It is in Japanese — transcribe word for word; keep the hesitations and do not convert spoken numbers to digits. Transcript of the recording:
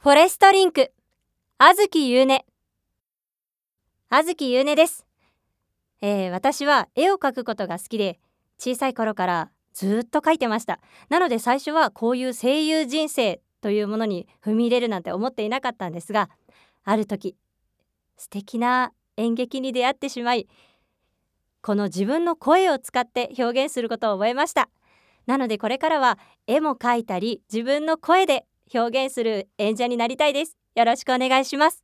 フォレストリンク、あずきゆうね。あずきゆうねです、えー、私は絵を描くことが好きで、小さい頃からずっと描いてました。なので最初はこういう声優人生というものに踏み入れるなんて思っていなかったんですが、ある時素敵な演劇に出会ってしまい、この自分の声を使って表現することを覚えました。なのでこれからは絵も描いたり自分の声で表現する演者になりたいです。よろしくお願いします。